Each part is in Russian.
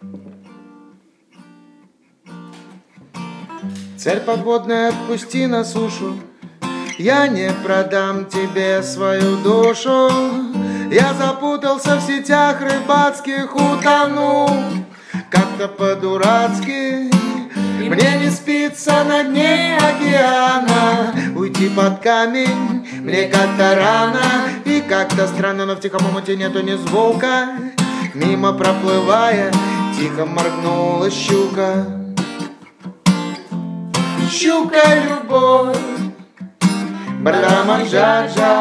Царь подводный, отпусти на сушу, я не продам тебе свою душу. Я запутался в сетях рыбацких, утонул как-то по-дурацки. Мне не спится на дне океана, уйти под камень мне как-то рано. И как-то странно, но в тихом омуте нету ни звука. Мимо проплывая, тихо моргнула щука. Щука-любовь, Брамаджаджа.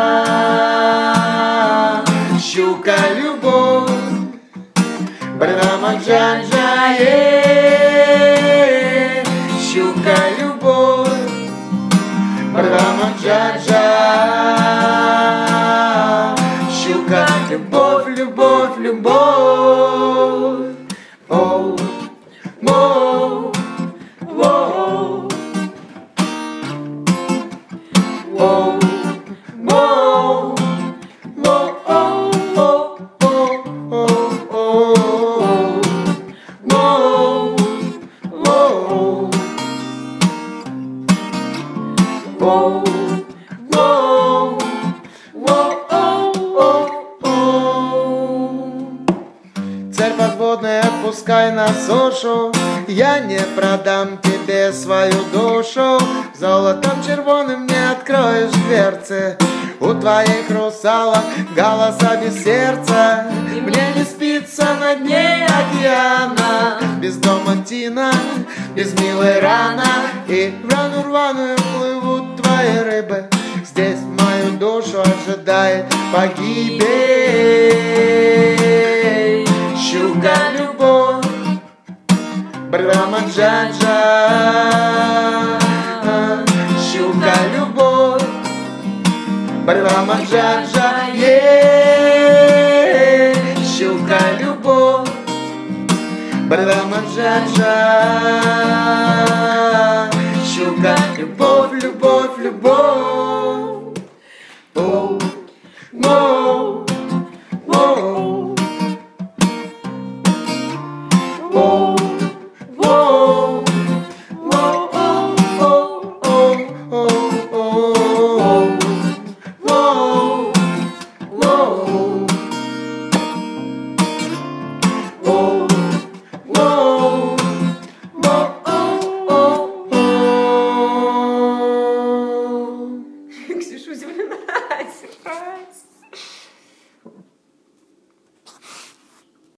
Щука-любовь, Брамаджаджа. Щука-любовь, Брамаджаджа. Щука-любовь, любовь, любовь. Оу, оу, оу. Whoa, whoa, whoa, oh, oh, oh, oh, oh, whoa, whoa, whoa, whoa, whoa, oh, oh. Царь подводный, отпускай на сушу, я не продам тебе свою душу. Золотом червоным не откроешь дверцы, у твоих русалок голоса без сердца. Мне не спится на дне океана, без дома Тина, без милой рана. И в рану рваную плывут твои рыбы, здесь мою душу ожидает погибель. Щука-любовь, Брамаджаджа. Щука-любовь, Брамаджаджа. Щука-любовь, Брамаджаджа. Щука-любовь, любовь, любовь.